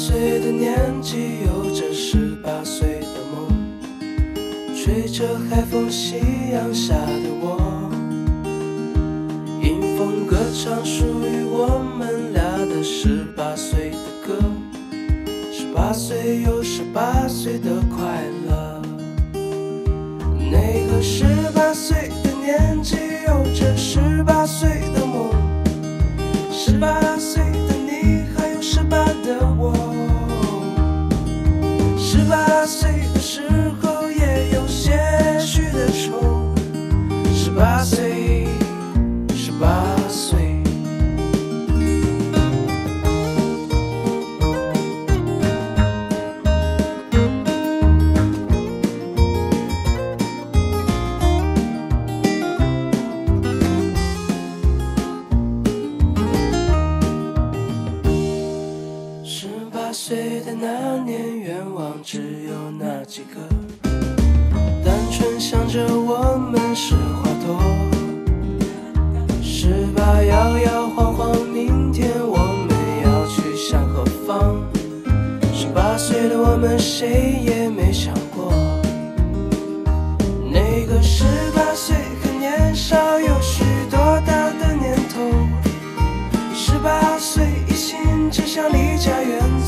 岁的年纪，有着18岁的梦，吹着海风，夕阳下的我，迎风歌唱属于我们俩的18岁的歌，18岁有18岁的快乐。那个18岁的年纪，有着18岁的梦，18岁的你还有18的我，18岁的时候也有些许的愁，18岁，18岁。18岁的那年，愿望只有那几个，单纯想着我们是花朵。18摇摇晃晃，明天我们要去向何方？18岁的我们谁也没想过，那个18岁很年少，有许多大的念头。18岁一心只想离家远